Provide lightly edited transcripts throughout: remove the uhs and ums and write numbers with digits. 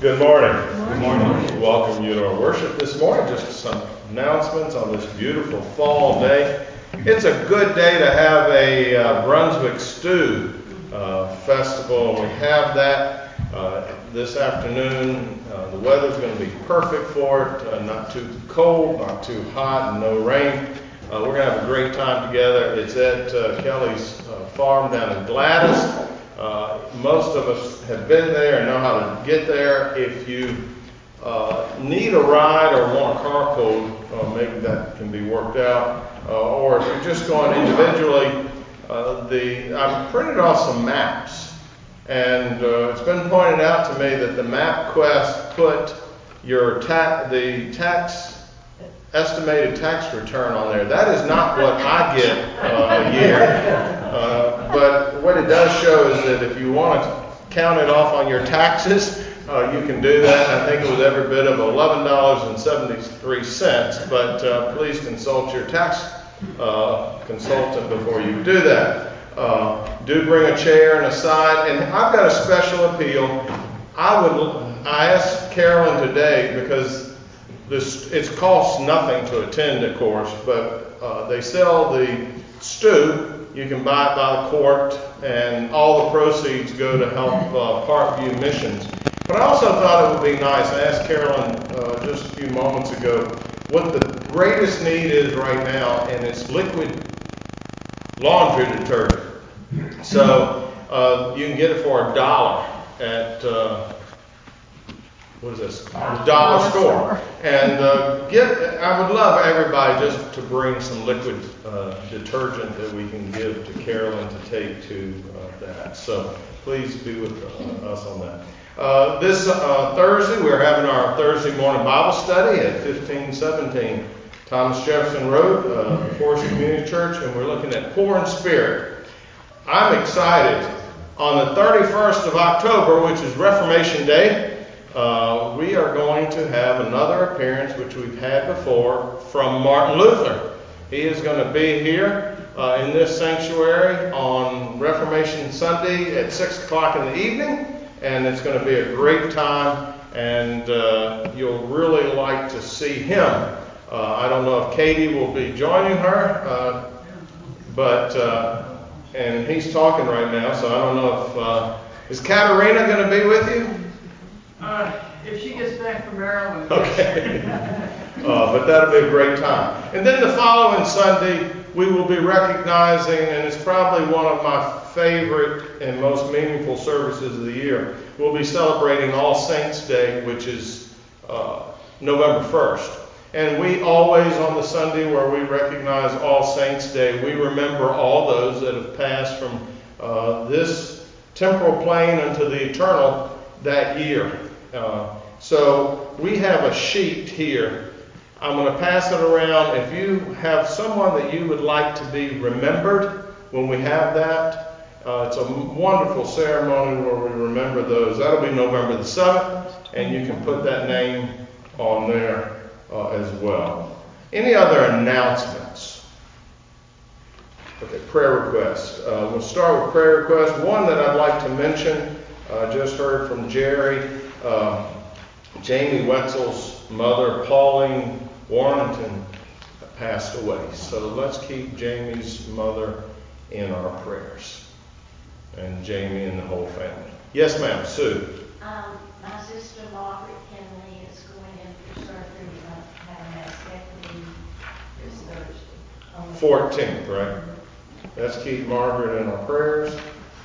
Good morning. Good morning. Welcome you to our worship this morning. Just some announcements on this beautiful fall day. It's a good day to have a Brunswick Stew festival. We have that this afternoon. The weather's going to be perfect for it. Not too cold, not too hot, and no rain. We're going to have a great time together. It's at Kelly's farm down in Gladys. Most of us have been there and know how to get there. If you need a ride or want a carpool, maybe that can be worked out. Or if you're just going individually, I've printed off some maps. And it's been pointed out to me that the MapQuest put your estimated tax return on there. That is not what I get a year. But what it does show is that if you want to count it off on your taxes, you can do that. I think it was every bit of $11.73. But please consult your tax consultant before you do that. Do bring a chair and a side. And I've got a special appeal. I asked Carolyn today because it costs nothing to attend, of course, but they sell the stew. You can buy it by the quart, and all the proceeds go to help Parkview Missions. But I also thought it would be nice. I asked Carolyn just a few moments ago what the greatest need is right now, and it's liquid laundry detergent. So you can get it for $1 at what is this? The dollar store. And I would love everybody just to bring some liquid detergent that we can give to Carolyn to take to that. So please be with us on that. This Thursday, we're having our Thursday morning Bible study at 1517 Thomas Jefferson Road, Forest Community Church, and we're looking at Poor in Spirit. I'm excited. On the 31st of October, which is Reformation Day, we are going to have another appearance, which we've had before, from Martin Luther. He is going to be here in this sanctuary on Reformation Sunday at 6 o'clock in the evening, and it's going to be a great time, and you'll really like to see him. I don't know if Katie will be joining her, and he's talking right now, so I don't know if... is Katarina going to be with you? If she gets back from Maryland. Okay. But that'll be a great time. And then the following Sunday, we will be recognizing, and it's probably one of my favorite and most meaningful services of the year, we'll be celebrating All Saints Day, which is November 1st. And we always, on the Sunday where we recognize All Saints Day, we remember all those that have passed from this temporal plane into the eternal that year. So we have a sheet here. I'm going to pass it around. If you have someone that you would like to be remembered when we have that, it's a wonderful ceremony where we remember those. That'll be November the 7th, and you can put that name on there as well. Any other announcements? Okay, prayer requests. We'll start with prayer requests. One that I'd like to mention, just heard from Jerry. Jamie Wetzel's mother, Pauline Warrington, passed away. So let's keep Jamie's mother in our prayers. And Jamie and the whole family. Yes, ma'am. Sue. My sister Margaret Kenley is going in for surgery to have a mastectomy this Thursday. 14th, right? Let's keep Margaret in our prayers.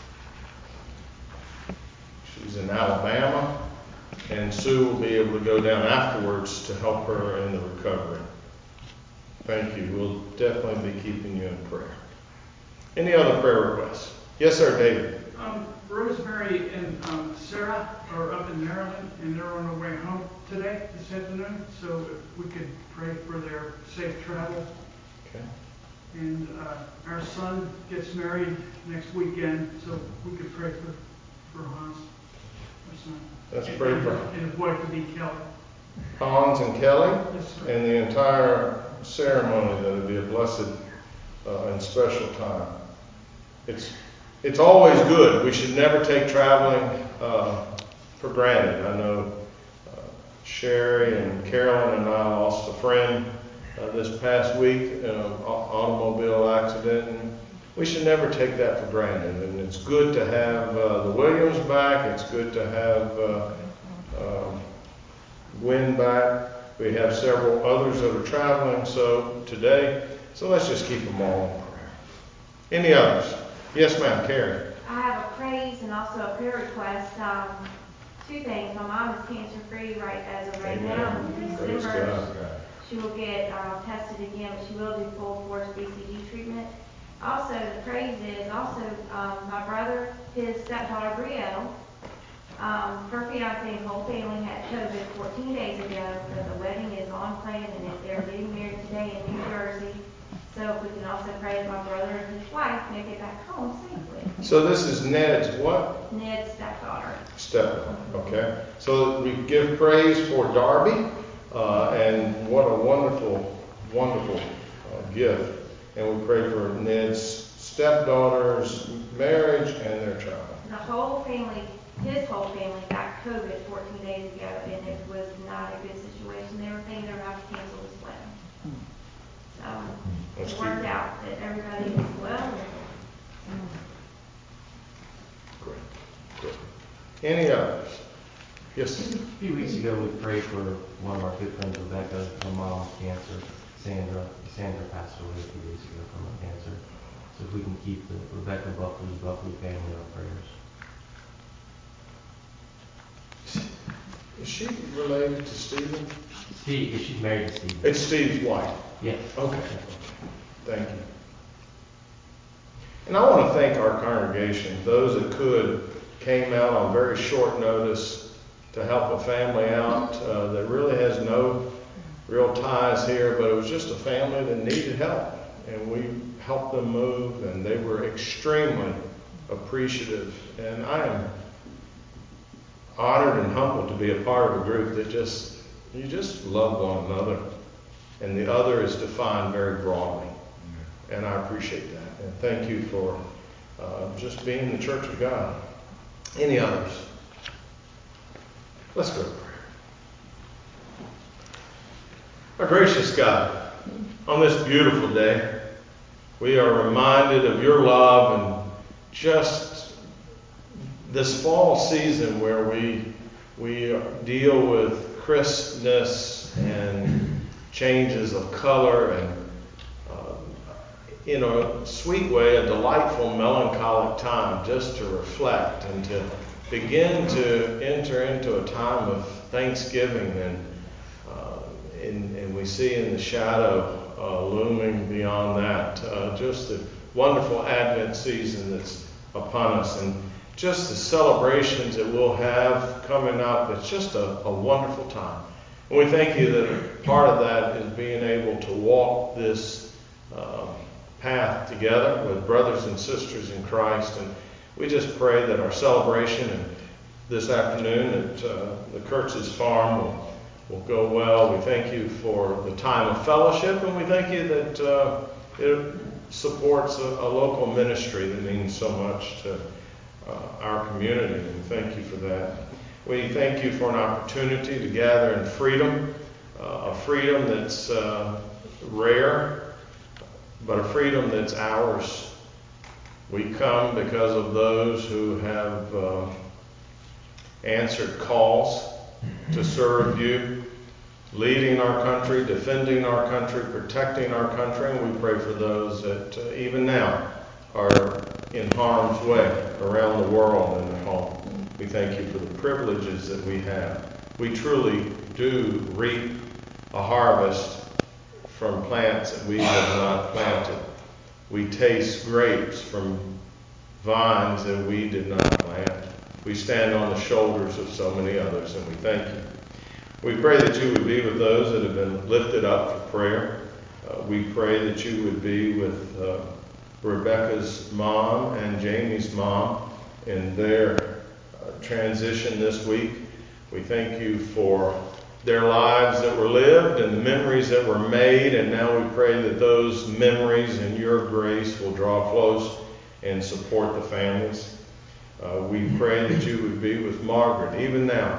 She's in Alabama. And Sue will be able to go down afterwards to help her in the recovery. Thank you. We'll definitely be keeping you in prayer. Any other prayer requests? Yes, sir, David. Rosemary and Sarah are up in Maryland, and they're on their way home today, this afternoon. So if we could pray for their safe travel. Okay. And our son gets married next weekend, so we could pray for Hans, our son. Let's pray for and his wife to be Kelly. Hans and Kelly, Yes, sir. and the entire ceremony. That would be a blessed and special time. It's always good. We should never take traveling for granted. I know Sherry and Carolyn and I lost a friend this past week in an automobile accident. And we should never take that for granted. And it's good to have the Williams back. It's good to have Gwen back. We have several others that are traveling today. So let's just keep them all in prayer. Any others? Yes, ma'am, Carrie. I have a praise and also a prayer request. Two things. My mom is cancer-free as of right now. In December, she will get tested again, but she will do full course BCG treatment. Also, the praise is also my brother, his stepdaughter Brielle, her fiance and whole family had COVID 14 days ago, but the wedding is on plan and they're getting married today in New Jersey. So if we can also pray that my brother and his wife make it back home safely. So this is Ned's what? Ned's stepdaughter. Stepdaughter, okay. So we give praise for Darby, and what a wonderful, wonderful gift. And we pray for Ned's stepdaughter's marriage and their child. The whole family, his whole family got COVID 14 days ago, and it was not a good situation. They were thinking they were going to have to cancel this wedding. It worked out that everybody is well. Great. Any others? Yes. A few weeks ago, we prayed for one of our good friends, Rebecca, her mom's cancer. Sandra passed away a few days ago from her cancer. So if we can keep the Rebecca Buckley family in our prayers. Is she related to Stephen? She's married to Stephen. It's Steve's wife. Yes. Okay. Thank you. And I want to thank our congregation, those that came out on very short notice to help a family out that really has no real ties here, but it was just a family that needed help. And we helped them move, and they were extremely appreciative. And I am honored and humbled to be a part of a group that you just love one another. And the other is defined very broadly. And I appreciate that. And thank you for just being the church of God. Any others? Let's go to prayer. Our gracious God, on this beautiful day, we are reminded of your love and just this fall season where we deal with crispness and changes of color and in a sweet way, a delightful melancholic time just to reflect and to begin to enter into a time of thanksgiving and we see in the shadow looming beyond that just the wonderful Advent season that's upon us and just the celebrations that we'll have coming up. It's just a wonderful time. And we thank you that part of that is being able to walk this path together with brothers and sisters in Christ. And we just pray that our celebration and this afternoon at the Kurtz's farm will go well. We thank you for the time of fellowship, and we thank you that it supports a local ministry that means so much to our community. And thank you for that. We thank you for an opportunity to gather in freedom, a freedom that's rare, but a freedom that's ours. We come because of those who have answered calls to serve you, leading our country, defending our country, protecting our country, and we pray for those that even now are in harm's way around the world and at home. We thank you for the privileges that we have. We truly do reap a harvest from plants that we have not planted. We taste grapes from vines that we did not plant. We stand on the shoulders of so many others, and we thank you. We pray that you would be with those that have been lifted up for prayer. We pray that you would be with Rebecca's mom and Jamie's mom in their transition this week. We thank you for their lives that were lived and the memories that were made, and now we pray that those memories and your grace will draw close and support the families. We pray that you would be with Margaret even now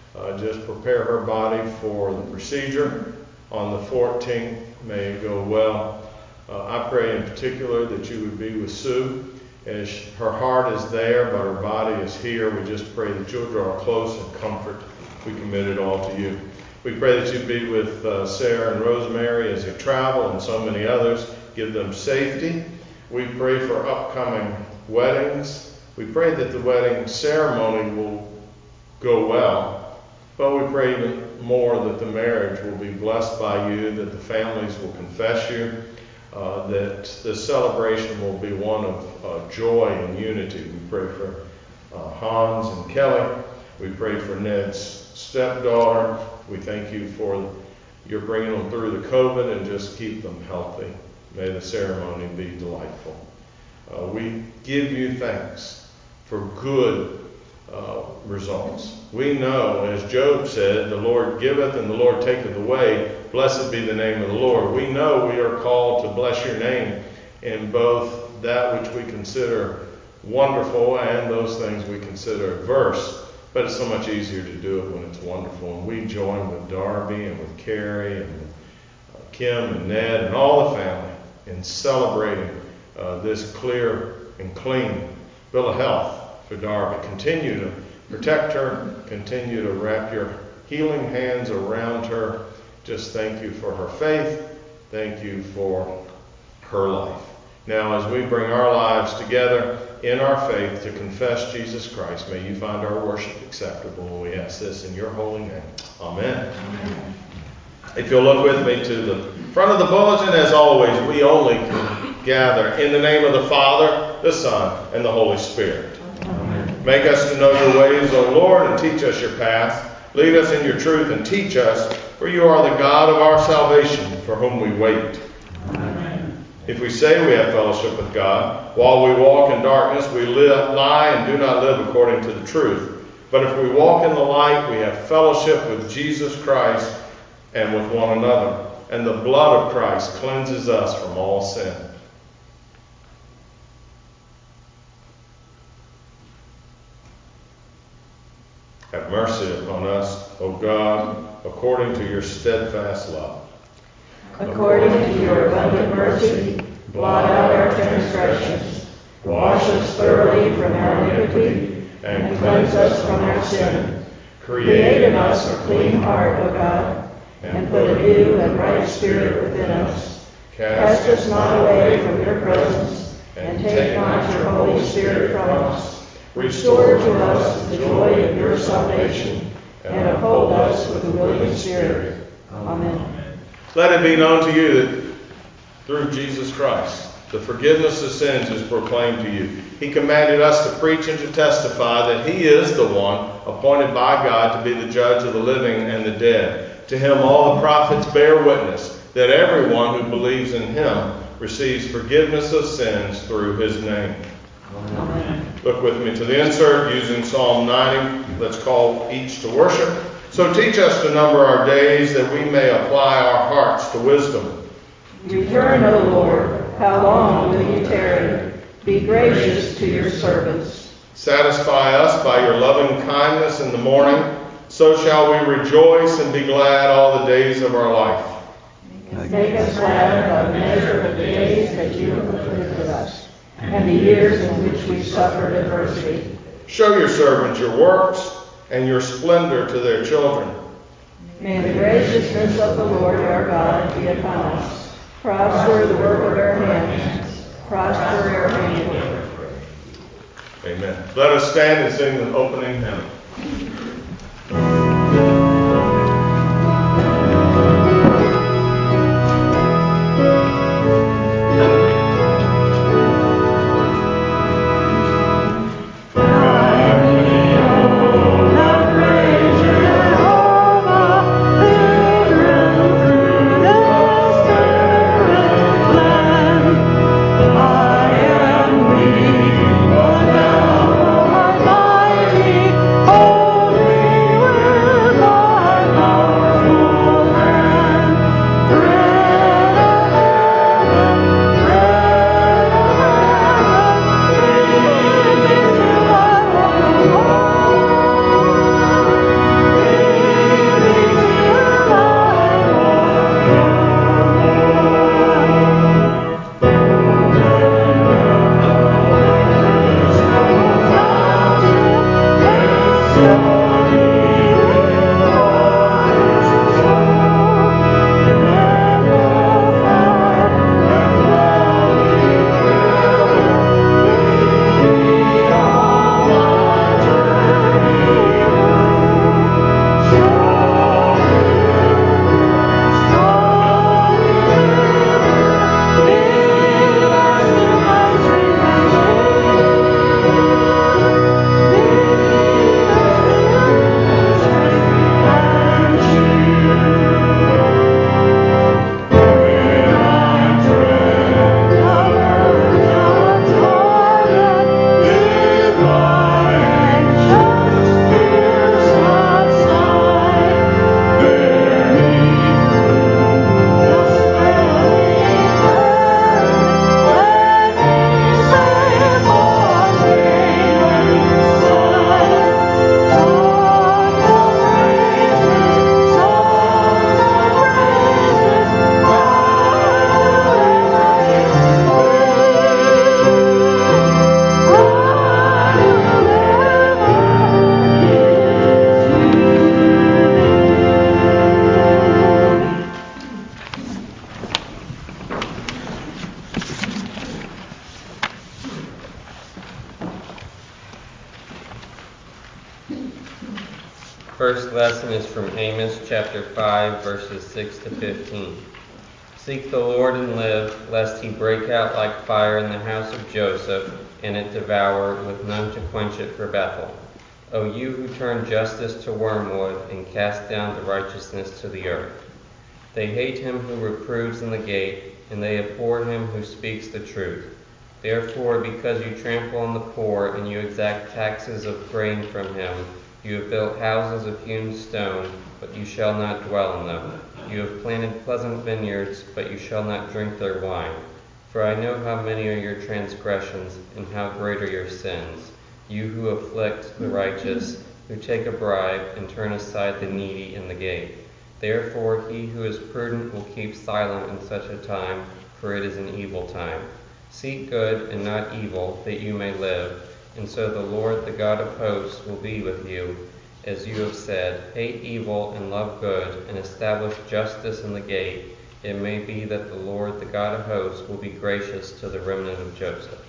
Just prepare her body for the procedure on the 14th. May it go well. I pray in particular that you would be with Sue, as her heart is there, but her body is here. We just pray that you'll draw close and comfort. We commit it all to you. We pray that you'd be with Sarah and Rosemary as they travel, and so many others. Give them safety. We pray for upcoming weddings. We pray that the wedding ceremony will go well, but we pray even more that the marriage will be blessed by you, that the families will confess you, that the celebration will be one of joy and unity. We pray for Hans and Kelly. We pray for Ned's stepdaughter. We thank you for your bringing them through the COVID, and just keep them healthy. May the ceremony be delightful. We give you thanks for good results. We know, as Job said, the Lord giveth and the Lord taketh away. Blessed be the name of the Lord. We know we are called to bless your name in both that which we consider wonderful and those things we consider adverse. But it's so much easier to do it when it's wonderful. And we join with Darby and with Carrie and with Kim and Ned and all the family in celebrating this clear and clean bill of health for Darby. Continue to protect her. Continue to wrap your healing hands around her. Just thank you for her faith. Thank you for her life. Now, as we bring our lives together in our faith to confess Jesus Christ, may you find our worship acceptable. And we ask this in your holy name. Amen. Amen. If you'll look with me to the front of the bulletin, as always, we only can gather in the name of the Father, the Son, and the Holy Spirit. Amen. Make us to know your ways, O Lord, and teach us your path. Lead us in your truth and teach us, for you are the God of our salvation, for whom we wait. Amen. If we say we have fellowship with God, while we walk in darkness, we lie and do not live according to the truth. But if we walk in the light, we have fellowship with Jesus Christ and with one another. And the blood of Christ cleanses us from all sin. Have mercy upon us, O God, according to your steadfast love. According to your abundant mercy, blot out our transgressions. Wash us thoroughly from our iniquity, and cleanse us from our sin. Create in us a clean heart, O God, and put a new and right spirit within us. Cast us not away from your presence, and take not your Holy Spirit from us. Restore to us the joy of your salvation, and uphold us with a willing spirit. Amen. Let it be known to you that through Jesus Christ, the forgiveness of sins is proclaimed to you. He commanded us to preach and to testify that he is the one appointed by God to be the judge of the living and the dead. To him all the prophets bear witness that everyone who believes in him receives forgiveness of sins through his name. Amen. Look with me to the insert using Psalm 90. Let's call each to worship. So teach us to number our days that we may apply our hearts to wisdom. Return, O Lord. How long will you tarry? Be gracious to your servants. Satisfy us by your loving kindness in the morning. So shall we rejoice and be glad all the days of our life. Make us glad by the measure of the days that you have afflicted us, and the years in which we suffered adversity. Show your servants your works and your splendor to their children. May the graciousness of the Lord our God be upon us. Prosper the work of our hands. Prosper our handiwork. Amen. Let us stand and sing the opening hymn. Oh First lesson is from Amos chapter 5, verses 6 to 15. Seek the Lord and live, lest he break out like fire in the house of Joseph, and it devour, with none to quench it for Bethel. O you who turn justice to wormwood, and cast down the righteousness to the earth. They hate him who reproves in the gate, and they abhor him who speaks the truth. Therefore, because you trample on the poor, and you exact taxes of grain from him, you have built houses of hewn stone, but you shall not dwell in them. You have planted pleasant vineyards, but you shall not drink their wine. For I know how many are your transgressions, and how great are your sins. You who afflict the righteous, who take a bribe, and turn aside the needy in the gate. Therefore he who is prudent will keep silent in such a time, for it is an evil time. Seek good and not evil, that you may live. And so the Lord, the God of hosts, will be with you, as you have said. Hate evil and love good, and establish justice in the gate. It may be that the Lord, the God of hosts, will be gracious to the remnant of Joseph.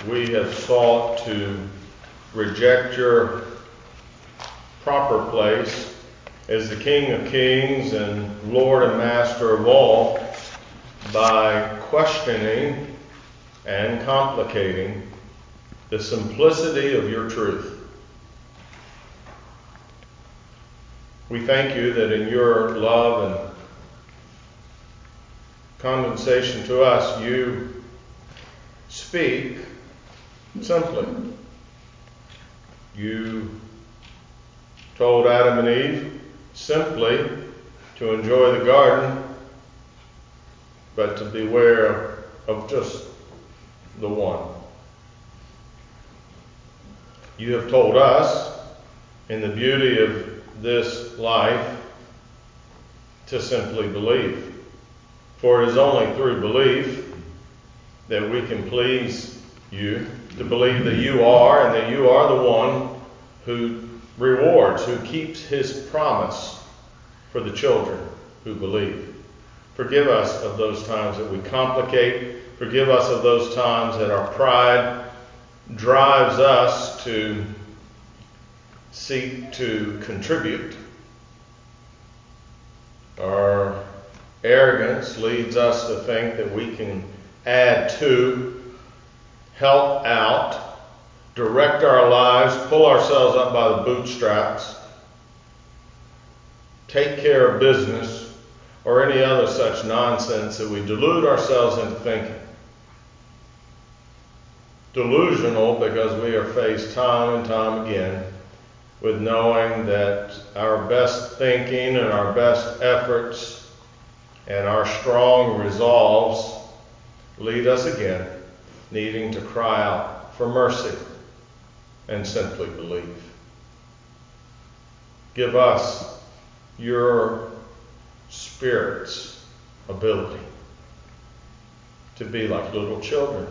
we have sought to reject your proper place as the King of Kings and Lord and Master of all by questioning and complicating the simplicity of your truth. We thank you that in your love and condescension to us, you speak simply. You told Adam and Eve simply to enjoy the garden, but to beware of just the one. You have told us, in the beauty of this life, to simply believe. For it is only through belief that we can please you, to believe that you are, and that you are the one who rewards, who keeps his promise for the children who believe. Forgive us of those times that we complicate. Forgive us of those times that our pride drives us to seek to contribute. Our arrogance leads us to think that we can add to, help out, direct our lives, pull ourselves up by the bootstraps, take care of business, or any other such nonsense that we delude ourselves into thinking. Delusional because we are faced time and time again with knowing that our best thinking and our best efforts and our strong resolves lead us again needing to cry out for mercy and simply believe. Give us your Spirit's ability to be like little children.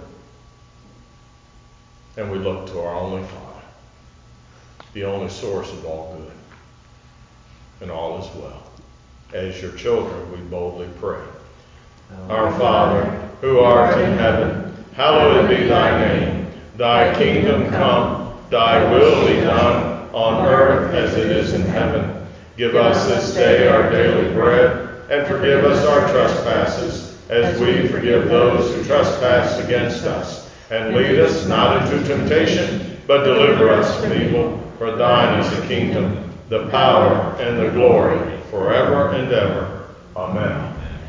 And we look to our only Father, the only source of all good. And all is well. As your children, we boldly pray. Our Father, who art in heaven, hallowed be thy name. Thy kingdom come, thy will be done, on earth as it is in heaven. Give us this day our daily bread, and forgive us our trespasses, as we forgive those who trespass against us. And lead us not into temptation, but deliver us from evil. For thine is the kingdom, the power, and the glory, forever and ever. Amen.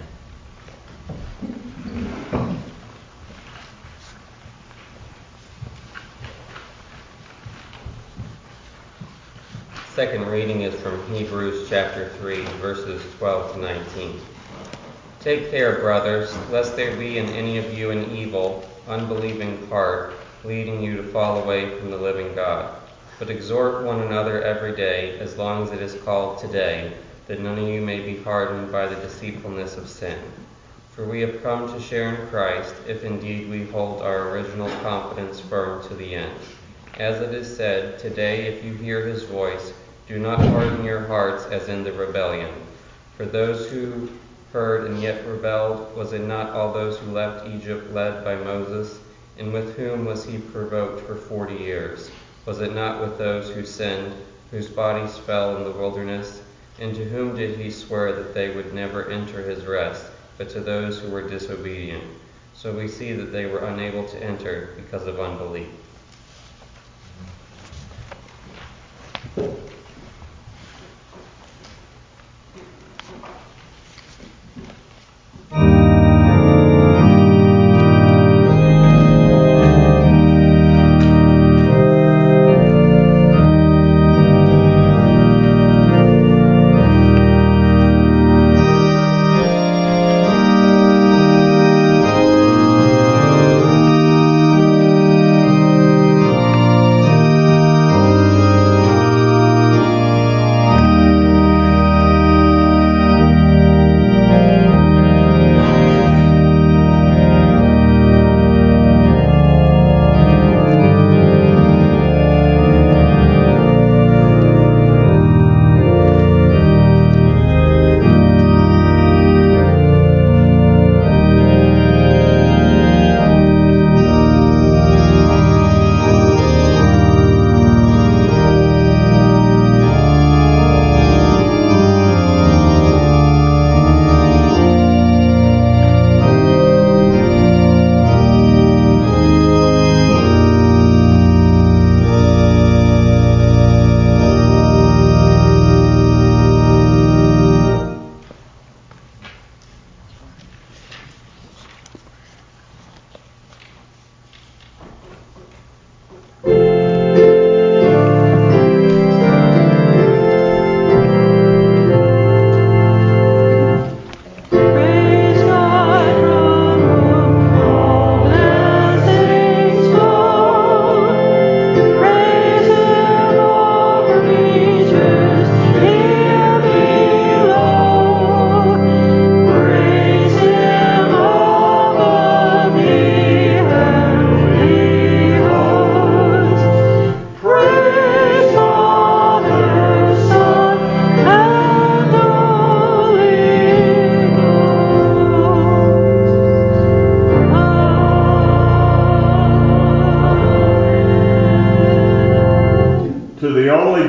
Second reading is from Hebrews chapter 3, verses 12 to 19. Take care, brothers, lest there be in any of you an evil, unbelieving heart, leading you to fall away from the living God. But exhort one another every day, as long as it is called today, that none of you may be hardened by the deceitfulness of sin. For we have come to share in Christ, if indeed we hold our original confidence firm to the end. As it is said, today if you hear his voice, do not harden your hearts as in the rebellion. For those who heard and yet rebelled, was it not all those who left Egypt led by Moses? And with whom was he provoked for 40 years? Was it not with those who sinned, whose bodies fell in the wilderness? And to whom did he swear that they would never enter his rest, but to those who were disobedient? So we see that they were unable to enter because of unbelief.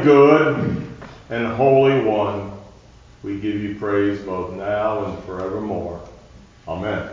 good and holy one, we give you praise both now and forevermore. Amen.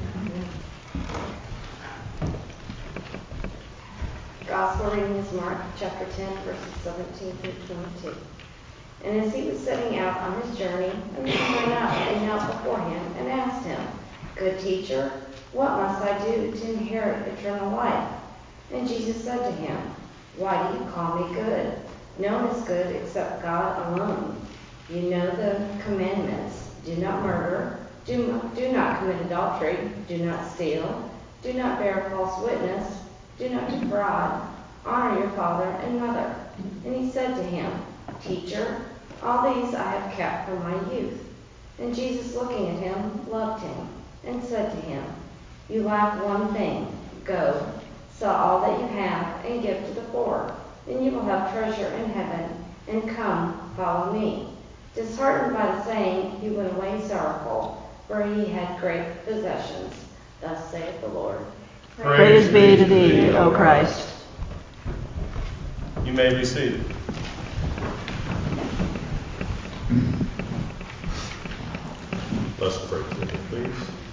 Gospel reading is Mark chapter 10, verses 17 through 22. And as he was setting out on his journey, a man went up and knelt before him and asked him, Good teacher, what must I do to inherit eternal life? And Jesus said to him, Why do you call me good? No one is good except God alone. You know the commandments. Do not murder. Do not commit adultery. Do not steal. Do not bear false witness. Do not defraud. Honor your father and mother. And he said to him, Teacher, all these I have kept from my youth. And Jesus, looking at him, loved him, and said to him, You lack one thing. Go, sell all that you have, and give to the poor. Then you will have treasure in heaven, and come, follow me. Disheartened by the saying, he went away sorrowful, for he had great possessions. Thus saith the Lord. Praise be to thee, O Christ. You may be seated. Let's pray together, please.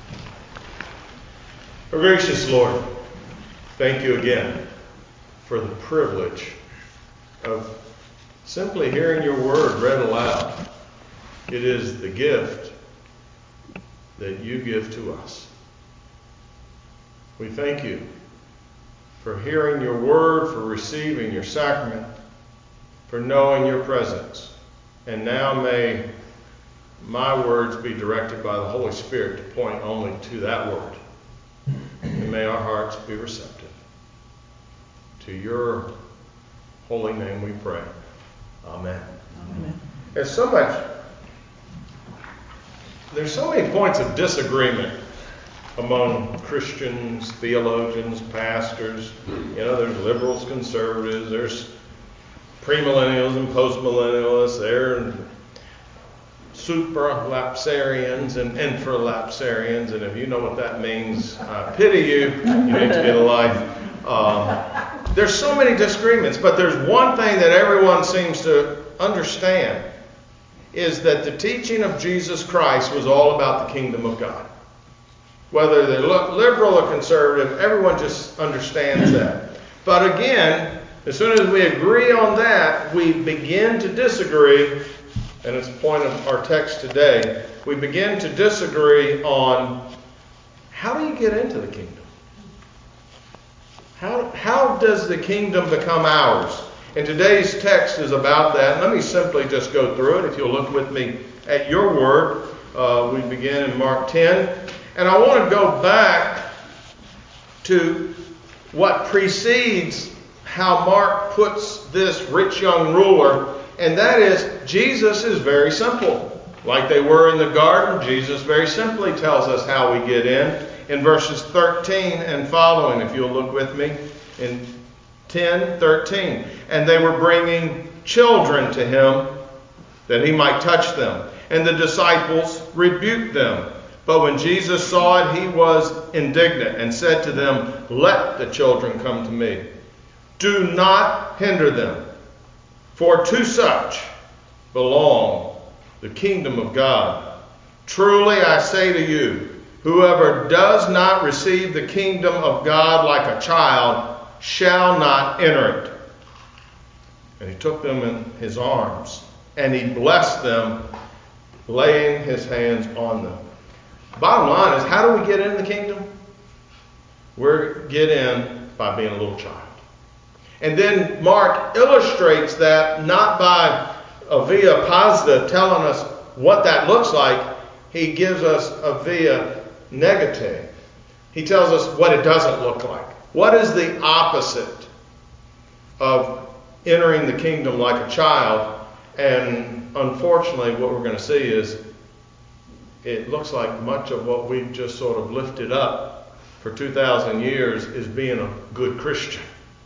Our gracious Lord, thank you again for the privilege of simply hearing your word read aloud. It is the gift that you give to us. We thank you for hearing your word, for receiving your sacrament, for knowing your presence. And now may my words be directed by the Holy Spirit to point only to that word. And may our hearts be receptive. To your holy name we pray. Amen. Amen. There's so many points of disagreement among Christians, theologians, pastors. There's liberals, conservatives, there's premillennials and postmillennialists, there's supralapsarians and infralapsarians, and if you know what that means, I pity you. You need to get a life. There's so many disagreements, but there's one thing that everyone seems to understand, is that the teaching of Jesus Christ was all about the kingdom of God. Whether they're liberal or conservative, everyone just understands that. But again, as soon as we agree on that, we begin to disagree, and it's the point of our text today. We begin to disagree on how do you get into the kingdom? How does the kingdom become ours? And today's text is about that. Let me simply just go through it. If you'll look with me at your word, we begin in Mark 10. And I want to go back to what precedes how Mark puts this rich young ruler, and that is Jesus is very simple. Like they were in the garden, Jesus very simply tells us how we get in verses 13 and following, if you'll look with me in 10:13. And they were bringing children to him that he might touch them. And the disciples rebuked them. But when Jesus saw it, he was indignant and said to them, Let the children come to me. Do not hinder them, for to such belong the kingdom of God. Truly I say to you, whoever does not receive the kingdom of God like a child shall not enter it. And he took them in his arms, and he blessed them, laying his hands on them. Bottom line is, how do we get in the kingdom? We get in by being a little child. And then Mark illustrates that not by a via positive telling us what that looks like. He gives us a via negative. He tells us what it doesn't look like. What is the opposite of entering the kingdom like a child? And unfortunately, what we're going to see is it looks like much of what we've just sort of lifted up for 2,000 years is being a good Christian.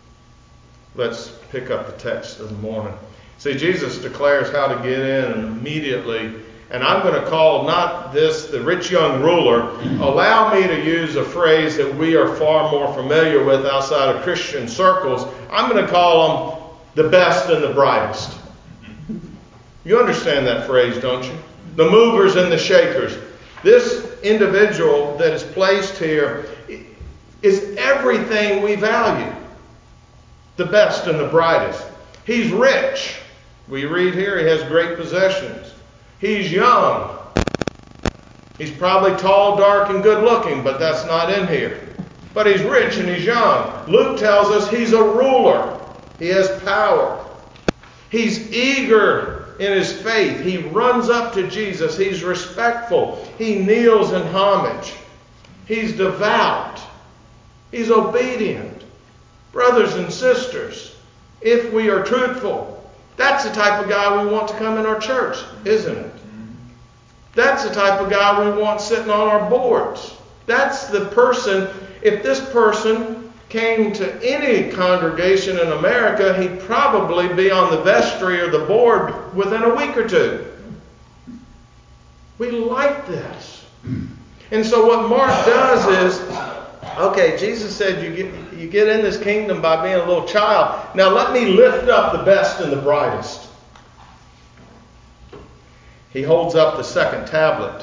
Let's pick up the text of the morning. See, Jesus declares how to get in, and immediately, and I'm going to call not this the rich young ruler. Allow me to use a phrase that we are far more familiar with outside of Christian circles. I'm going to call them the best and the brightest. You understand that phrase, don't you? The movers and the shakers. This individual that is placed here is everything we value. The best and the brightest. He's rich. We read here he has great possessions. He's young. He's probably tall, dark, and good looking, but that's not in here. But he's rich and he's young. Luke tells us he's a ruler. He has power. He's eager in his faith. He runs up to Jesus. He's respectful. He kneels in homage. He's devout. He's obedient. Brothers and sisters, if we are truthful, that's the type of guy we want to come in our church, isn't it? That's the type of guy we want sitting on our boards. That's the person, if this person came to any congregation in America, he'd probably be on the vestry or the board within a week or two. We like this. And so what Mark does is, okay, Jesus said you get in this kingdom by being a little child. Now let me lift up the best and the brightest. He holds up the second tablet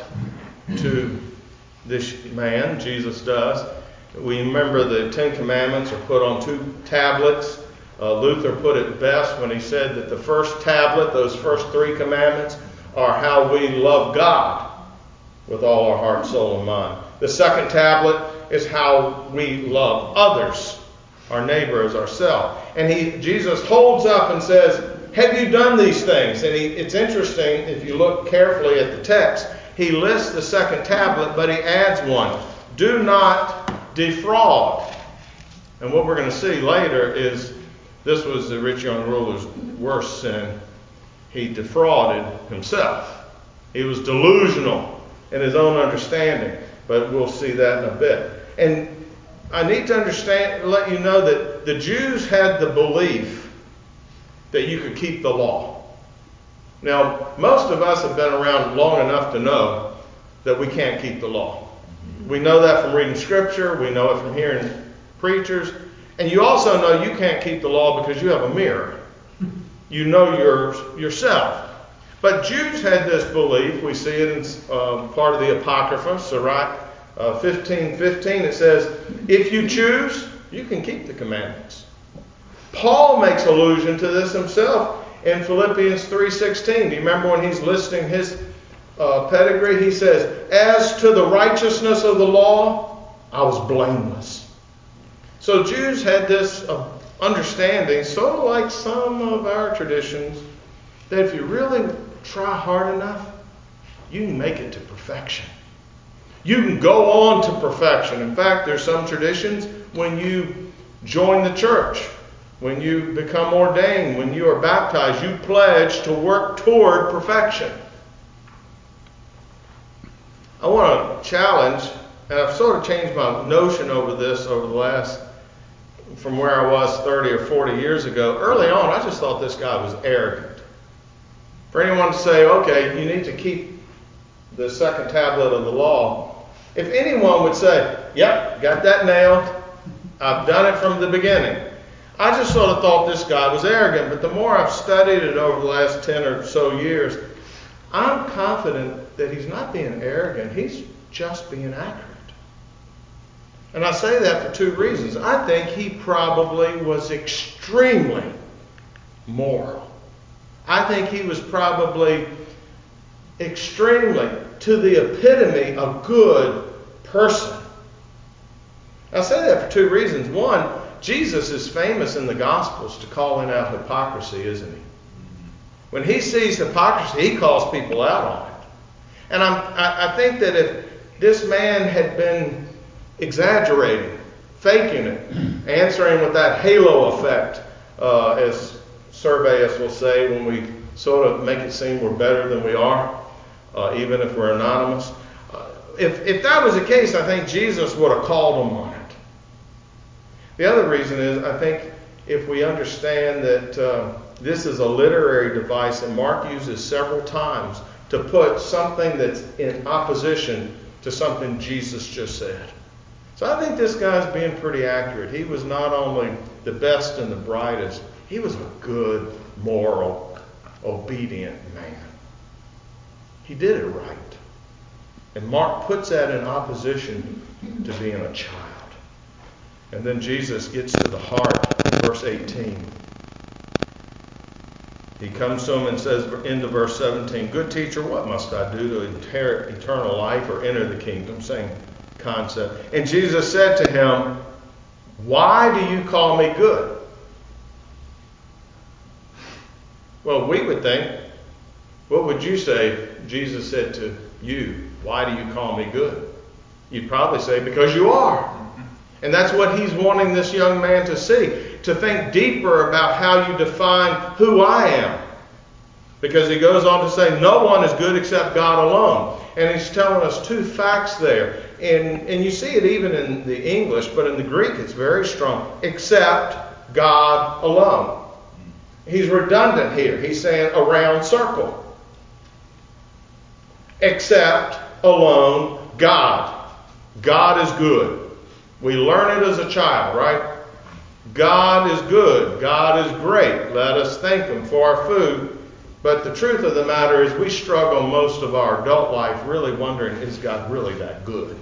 to this man, Jesus does. We remember the Ten Commandments are put on 2 tablets. Luther put it best when he said that the first tablet, those first 3 commandments, are how we love God with all our heart, soul, and mind. The second tablet is how we love others, our neighbor as ourselves. And Jesus holds up and says, have you done these things? And it's interesting, if you look carefully at the text, he lists the second tablet, but he adds one. Do not defraud. And what we're going to see later is this was the rich young ruler's worst sin. He defrauded himself. He was delusional in his own understanding. But we'll see that in a bit. And I need to let you know that the Jews had the belief that you could keep the law. Now, most of us have been around long enough to know that we can't keep the law. We know that from reading Scripture. We know it from hearing preachers. And you also know you can't keep the law because you have a mirror. You know yourself. But Jews had this belief. We see it in part of the Apocrypha, Sirach 15:15. It says, if you choose, you can keep the commandments. Paul makes allusion to this himself in Philippians 3:16. Do you remember when he's listing his pedigree? He says, as to the righteousness of the law, I was blameless. So Jews had this understanding, sort of like some of our traditions, that if you really try hard enough, you can make it to perfection. You can go on to perfection. In fact, there's some traditions when you join the church, when you become ordained, when you are baptized, you pledge to work toward perfection. I want to challenge, and I've sort of changed my notion over this over the last, from where I was 30 or 40 years ago. Early on, I just thought this guy was arrogant. For anyone to say, okay, you need to keep the second tablet of the law. If anyone would say, yep, got that nailed. I've done it from the beginning. I just sort of thought this guy was arrogant. But the more I've studied it over the last 10 or so years, I'm confident that he's not being arrogant. He's just being accurate. And I say that for 2 reasons. I think he probably was extremely moral. I think he was probably extremely, to the epitome, a good person. I say that for 2 reasons. One, Jesus is famous in the Gospels to calling out hypocrisy, isn't he? When he sees hypocrisy, he calls people out on it. And I think that if this man had been exaggerating, faking it, answering with that halo effect, as surveyists will say, when we sort of make it seem we're better than we are, even if we're anonymous. If that was the case, I think Jesus would have called him on it. The other reason is, I think if we understand that this is a literary device that Mark uses several times to put something that's in opposition to something Jesus just said. So I think this guy's being pretty accurate. He was not only the best and the brightest, he was a good moral obedient man. He did it right. And Mark puts that in opposition to being a child. And then Jesus gets to the heart in verse 18. He comes to him and says, into verse 17, "Good teacher, what must I do to inherit eternal life or enter the kingdom?" Same concept. And Jesus said to him, "Why do you call me good?" Well, we would think, what would you say Jesus said to you? "Why do you call me good?" You'd probably say, "Because you are." And that's what he's wanting this young man to see, to think deeper about how you define who I am. Because he goes on to say, no one is good except God alone. And he's telling us two facts there. And you see it even in the English, but in the Greek it's very strong. Except God alone. He's redundant here. He's saying a round circle. Except alone God. God is good. We learn it as a child, right? God is good. God is great. Let us thank Him for our food. But the truth of the matter is we struggle most of our adult life really wondering, is God really that good?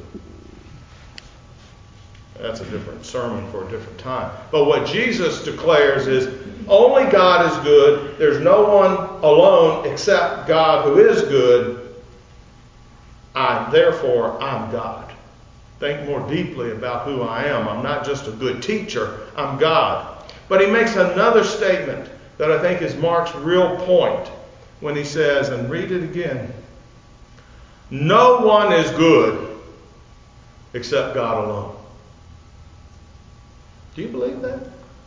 That's a different sermon for a different time. But what Jesus declares is only God is good. There's no one alone except God who is good. Therefore, I'm God. Think more deeply about who I am. I'm not just a good teacher. I'm God. But he makes another statement that I think is Mark's real point when he says, and read it again, no one is good except God alone. Do you believe that?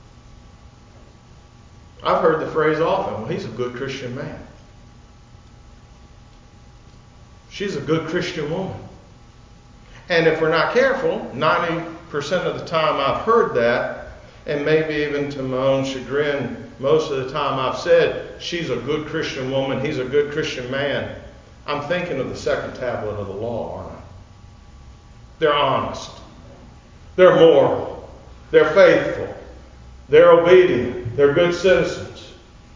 I've heard the phrase often, well, he's a good Christian man. She's a good Christian woman. And if we're not careful, 90% of the time I've heard that, and maybe even to my own chagrin, most of the time I've said, she's a good Christian woman, he's a good Christian man. I'm thinking of the second tablet of the law, aren't I? They're honest. They're moral. They're faithful. They're obedient. They're good citizens.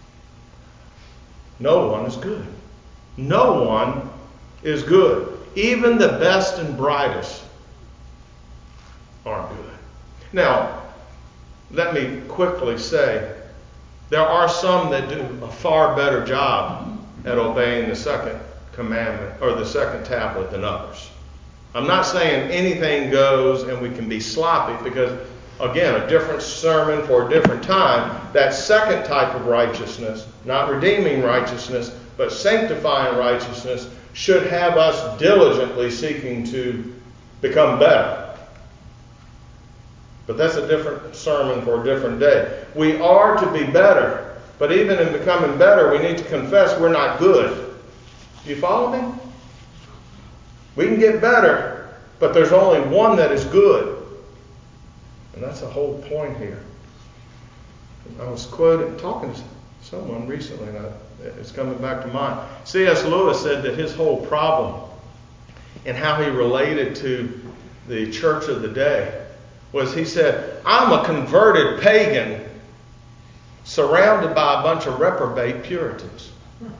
No one is good. No one is good. Even the best and brightest aren't good. Now, let me quickly say, there are some that do a far better job at obeying the second commandment or the second tablet than others. I'm not saying anything goes and we can be sloppy because, again, a different sermon for a different time. That second type of righteousness, not redeeming righteousness, but sanctifying righteousness, should have us diligently seeking to become better. But that's a different sermon for a different day. We are to be better, but even in becoming better, we need to confess we're not good. Do you follow me? We can get better, but there's only one that is good. And that's the whole point here. I was talking to someone recently, and it's coming back to mind. C.S. Lewis said that his whole problem and how he related to the church of the day was, he said, I'm a converted pagan surrounded by a bunch of reprobate Puritans.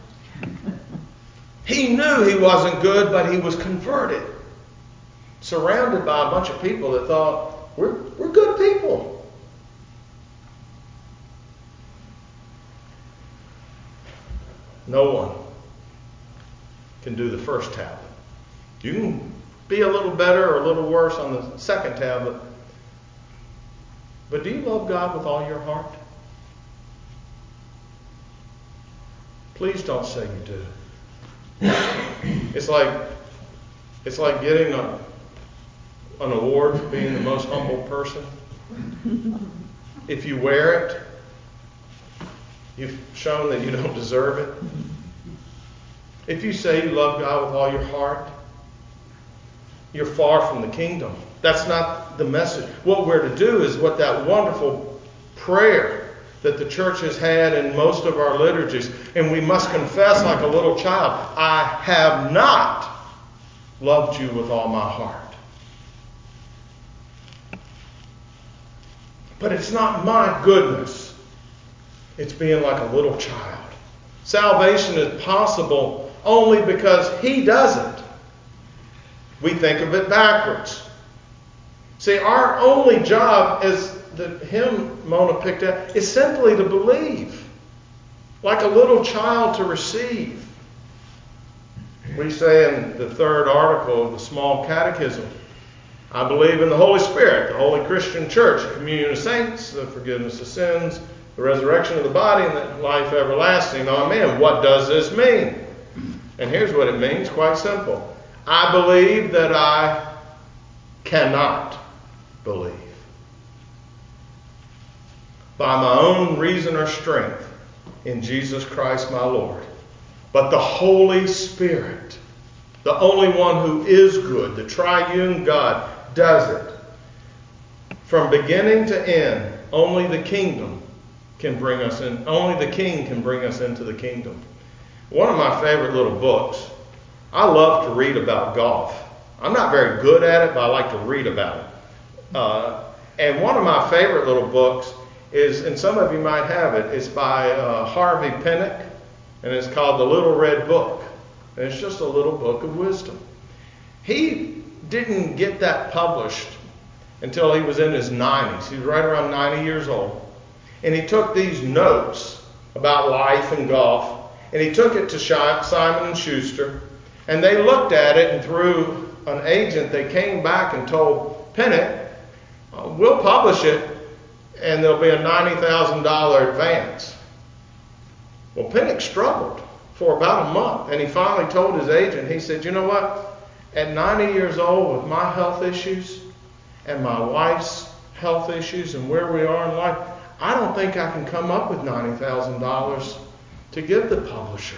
He knew he wasn't good, but he was converted. Surrounded by a bunch of people that thought, we're good people. No one can do the first tablet. You can be a little better or a little worse on the second tablet. But do you love God with all your heart? Please don't say you do. It's like getting an award for being the most humble person. If you wear it, you've shown that you don't deserve it. If you say you love God with all your heart, you're far from the kingdom. That's not the message. What we're to do is what that wonderful prayer that the church has had in most of our liturgies. And we must confess like a little child, I have not loved you with all my heart. But it's not my goodness. It's being like a little child, Salvation is possible only because He does it. We think of it backwards. See, our only job, as the hymn Mona picked up, is simply to believe. Like a little child to receive. We say in the 3rd article of the Small Catechism, I believe in the Holy Spirit, the Holy Christian Church, the communion of saints, the forgiveness of sins, the resurrection of the body, and the life everlasting. Amen. What does this mean? And here's what it means, quite simple. I believe that I cannot believe. By my own reason or strength in Jesus Christ my Lord. But the Holy Spirit, the only one who is good, the triune God, does it. From beginning to end, only the kingdom can bring us in. Only the King can bring us into the kingdom. One of my favorite little books, I love to read about golf. I'm not very good at it, but I like to read about it. And one of my favorite little books is, and some of you might have it, it's by Harvey Penick, and it's called The Little Red Book. And it's just a little book of wisdom. He didn't get that published until he was in his 90s. He was right around 90 years old. And he took these notes about life and golf, and he took it to Simon & Schuster, and they looked at it, and through an agent, they came back and told Penick, we'll publish it, and there'll be a $90,000 advance. Well, Penick struggled for about a month, and he finally told his agent, he said, you know what? At 90 years old, with my health issues and my wife's health issues and where we are in life, I don't think I can come up with $90,000 to give the publisher.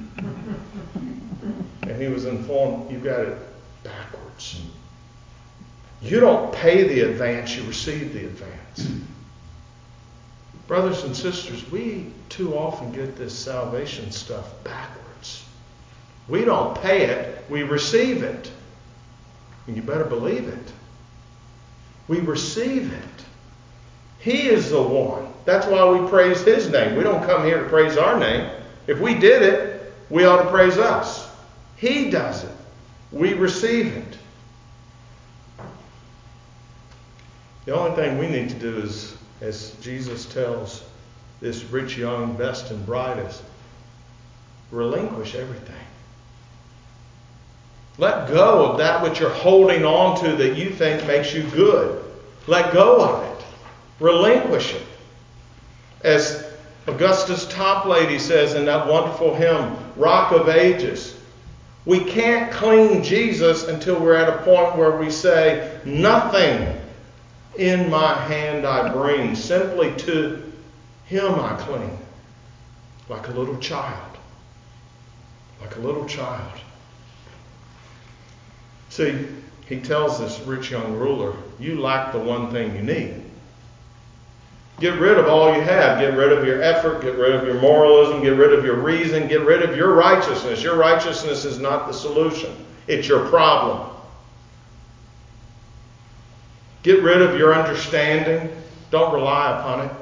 And he was informed, you got it backwards. You don't pay the advance, you receive the advance. Brothers and sisters, we too often get this salvation stuff backwards. We don't pay it, we receive it. And you better believe it. We receive it. He is the one. That's why we praise His name. We don't come here to praise our name. If we did it, we ought to praise us. He does it. We receive it. The only thing we need to do is, as Jesus tells this rich, young, best, and brightest, relinquish everything. Let go of that which you're holding on to that you think makes you good. Let go of it. Relinquish it. As Augustus Toplady says in that wonderful hymn, Rock of Ages, we can't cling Jesus until we're at a point where we say, nothing in my hand I bring, simply to Him I cling, like a little child. Like a little child. See, he tells this rich young ruler, you lack the one thing you need. Get rid of all you have. Get rid of your effort. Get rid of your moralism. Get rid of your reason. Get rid of your righteousness. Your righteousness is not the solution. It's your problem. Get rid of your understanding. Don't rely upon it.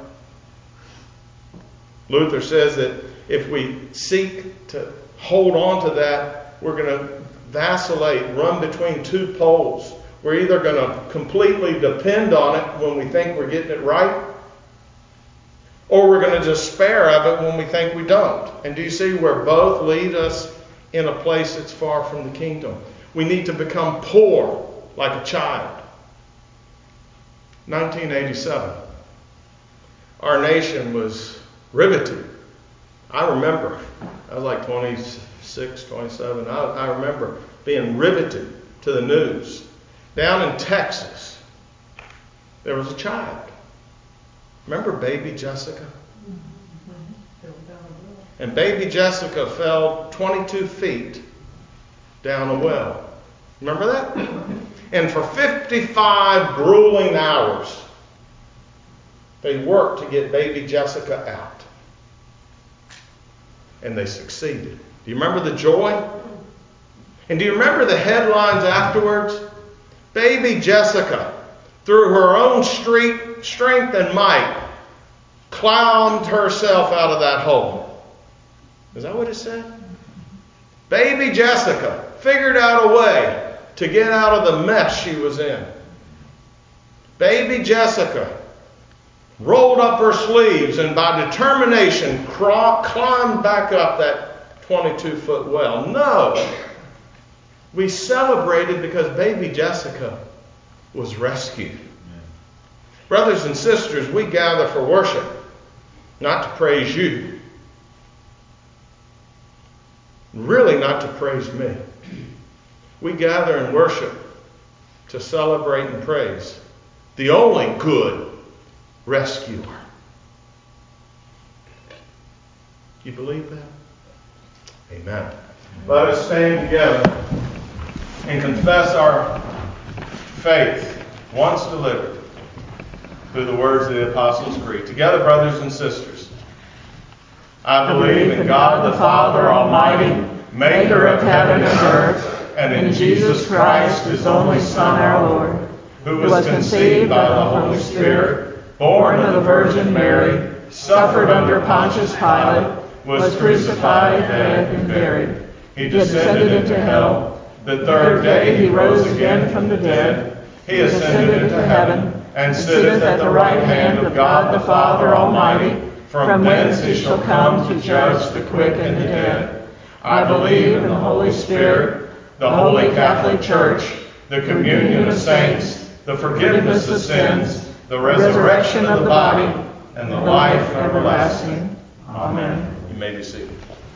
Luther says that if we seek to hold on to that, we're going to vacillate, run between two poles. We're either going to completely depend on it when we think we're getting it right, or we're going to despair of it when we think we don't. And do you see where both lead us in a place that's far from the kingdom? We need to become poor like a child. 1987. Our nation was riveted. I remember, I was like 26, 27. I remember being riveted to the news. Down in Texas, there was a child. Remember baby Jessica? And baby Jessica fell 22 feet down a well. Remember that? And for 55 grueling hours, they worked to get baby Jessica out. And they succeeded. Do you remember the joy? And do you remember the headlines afterwards? Baby Jessica, through her own strength and might, climbed herself out of that hole. Is that what it said? Baby Jessica figured out a way to get out of the mess she was in. Baby Jessica rolled up her sleeves and by determination climbed back up that 22-foot well. No. We celebrated because baby Jessica was rescued. Brothers and sisters, we gather for worship, not to praise you. Really not to praise me. We gather and worship to celebrate and praise the only good rescuer. You believe that? Amen. Let us stand together and confess our faith once delivered through the words of the Apostles' Creed. Together, brothers and sisters. I believe in God the Father Almighty, maker of heaven and earth, and in Jesus Christ, his only Son, our Lord, who was conceived by the Holy Spirit, born of the Virgin Mary, suffered under Pontius Pilate, was crucified, dead, and buried. He descended into hell. The third day he rose again from the dead. He ascended into heaven, and sitteth at the right hand of God the Father Almighty, from whence he shall come to judge the quick and the dead. I believe in the Holy Spirit, the Holy Catholic Church, the communion of saints, the forgiveness of sins, the resurrection of the body, and the life everlasting. Amen. You may be seated.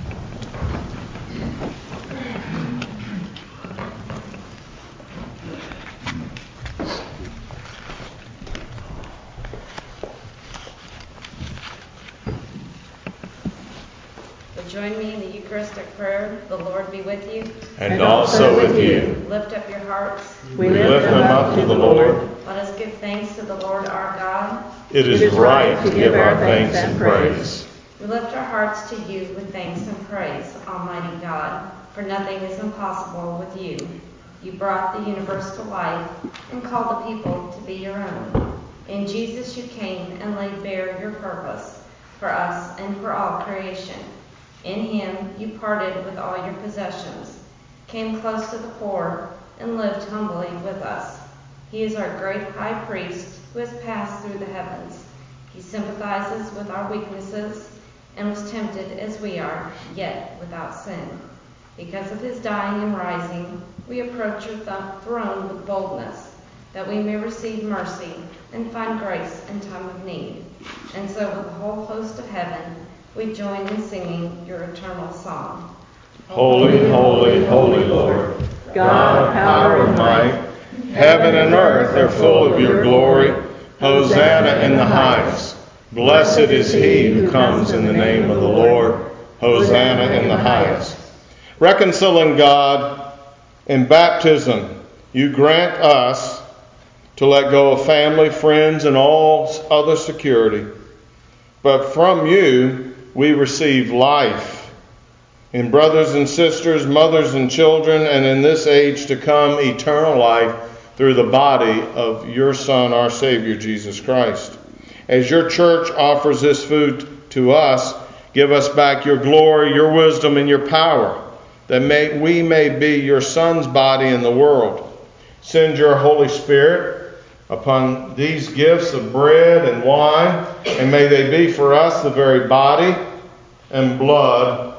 Join me in the Eucharistic prayer. The Lord be with you. And also with you. Lift up your hearts. We lift them up to the Lord. Let us give thanks to the Lord our God. It is right to give our thanks and praise. We lift our hearts to you with thanks and praise, Almighty God, for nothing is impossible with you. You brought the universe to life and called the people to be your own. In Jesus you came and laid bare your purpose for us and for all creation. In him you parted with all your possessions, came close to the poor, and lived humbly with us. He is our great high priest who has passed through the heavens. He sympathizes with our weaknesses and was tempted as we are, yet without sin. Because of his dying and rising, we approach your throne with boldness, that we may receive mercy and find grace in time of need. And so with the whole host of heaven, we join in singing your eternal song. Holy, holy, holy Lord, God of power and might, heaven and earth are full of your glory. Hosanna in the highest. Blessed is he who comes in the name of the Lord. Hosanna in the highest. Reconciling God, in baptism, you grant us to let go of family, friends, and all other security. But from you, we receive life in brothers and sisters, mothers and children, and in this age to come, eternal life through the body of your Son, our Savior, Jesus Christ. As your church offers this food to us, give us back your glory, your wisdom, and your power, that we may be your Son's body in the world. Send your Holy Spirit upon these gifts of bread and wine, and may they be for us the very body and blood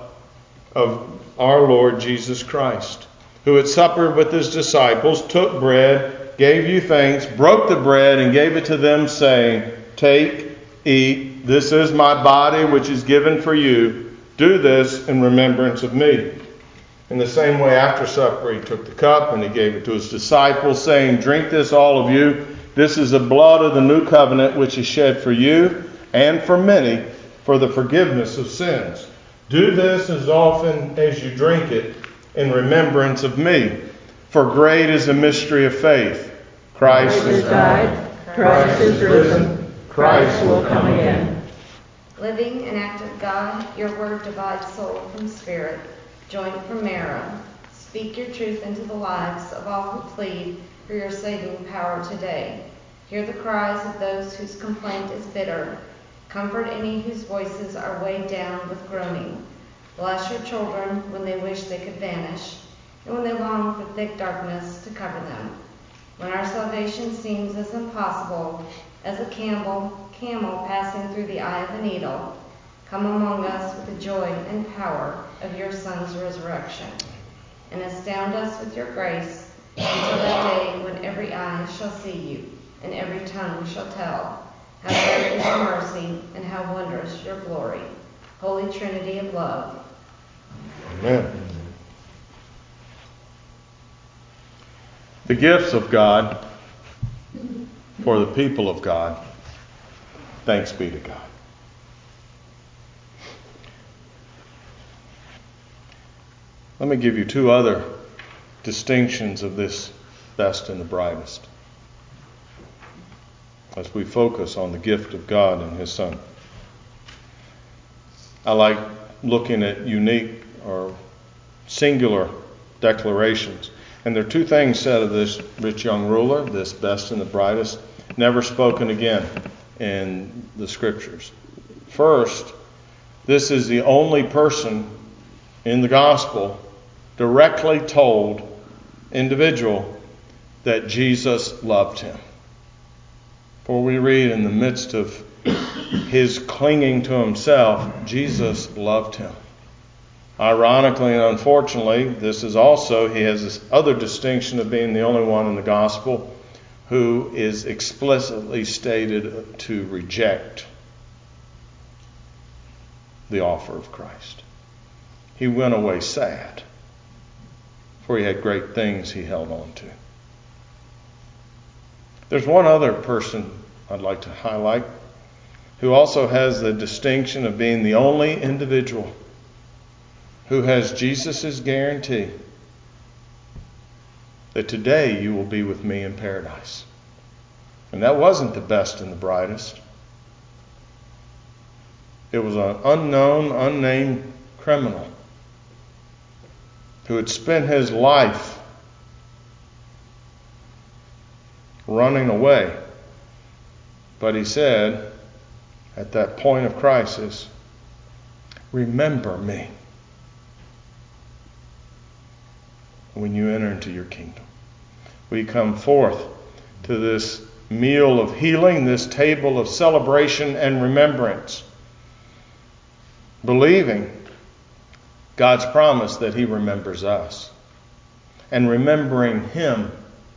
of our Lord Jesus Christ, who at supper with his disciples took bread, gave you thanks, broke the bread, and gave it to them, saying, "Take, eat, this is my body which is given for you. Do this in remembrance of me." In the same way, after supper, he took the cup and he gave it to his disciples, saying, "Drink this, all of you. This is the blood of the new covenant, which is shed for you and for many for the forgiveness of sins. Do this as often as you drink it in remembrance of me. For great is the mystery of faith. Christ has died. Christ is risen. Christ will come again." Living and active God, your word divides soul from spirit, joint from marrow. Speak your truth into the lives of all who plead for your saving power today. Hear the cries of those whose complaint is bitter. Comfort any whose voices are weighed down with groaning. Bless your children when they wish they could vanish, and when they long for thick darkness to cover them. When our salvation seems as impossible as a camel passing through the eye of a needle, come among us with the joy and power of your Son's resurrection, and astound us with your grace until that day when every eye shall see you, and every tongue shall tell how great is your mercy and how wondrous your glory. Holy Trinity of love. Amen. The gifts of God for the people of God. Thanks be to God. Let me give you two other distinctions of this best and the brightest as we focus on the gift of God and His Son. I like looking at unique or singular declarations. And there are two things said of this rich young ruler, this best and the brightest, never spoken again in the Scriptures. First, this is the only person in the Gospel directly told individual that Jesus loved him. For we read in the midst of his clinging to himself, Jesus loved him. Ironically and unfortunately, this is also, he has this other distinction of being the only one in the gospel who is explicitly stated to reject the offer of Christ. He went away sad, for he had great things he held on to. There's one other person I'd like to highlight who also has the distinction of being the only individual who has Jesus' guarantee that today you will be with me in paradise. And that wasn't the best and the brightest. It was an unknown, unnamed criminal who had spent his life running away. But he said, at that point of crisis, remember me when you enter into your kingdom. We come forth to this meal of healing, this table of celebration and remembrance, believing God's promise that He remembers us, and remembering Him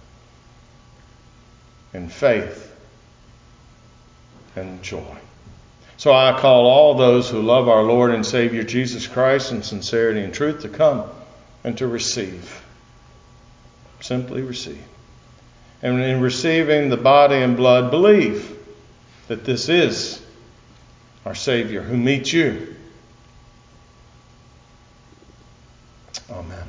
in faith and joy. So I call all those who love our Lord and Savior Jesus Christ in sincerity and truth to come and to receive. Simply receive. And in receiving the body and blood, believe that this is our Savior who meets you. Amen.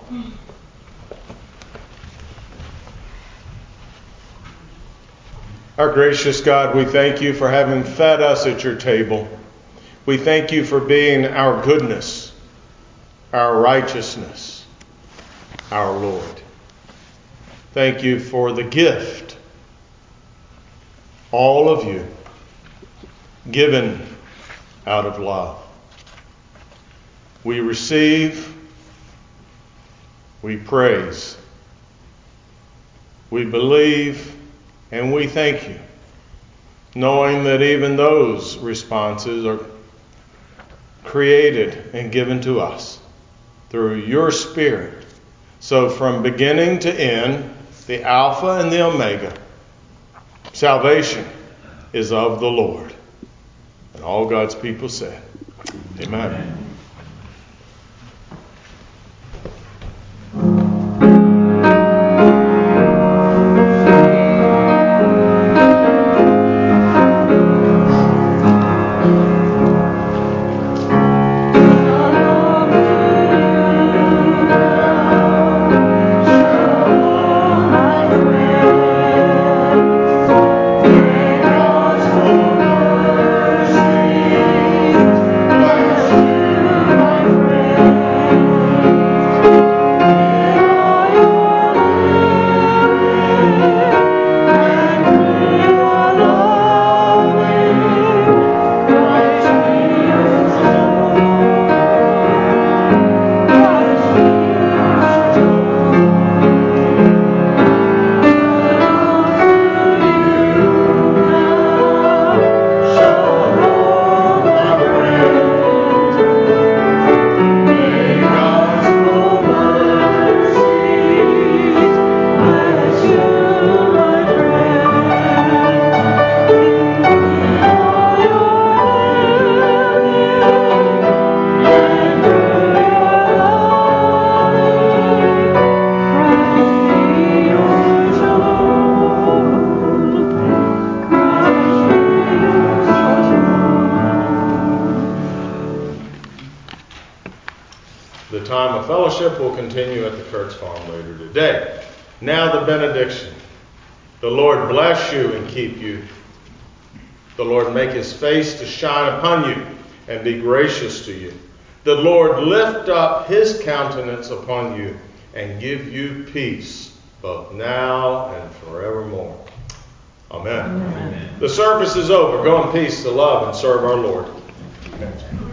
Our gracious God, we thank you for having fed us at your table. We thank you for being our goodness, our righteousness, our Lord. Thank you for the gift, all of you, given out of love. We receive, we praise, we believe, and we thank you, knowing that even those responses are created and given to us through your Spirit. So from beginning to end, the Alpha and the Omega, salvation is of the Lord. And all God's people said, Amen. The time of fellowship will continue at the Kurtz Farm later today. Now the benediction. The Lord bless you and keep you. The Lord make his face to shine upon you and be gracious to you. The Lord lift up his countenance upon you and give you peace, both now and forevermore. Amen. Amen. The service is over. Go in peace to love and serve our Lord.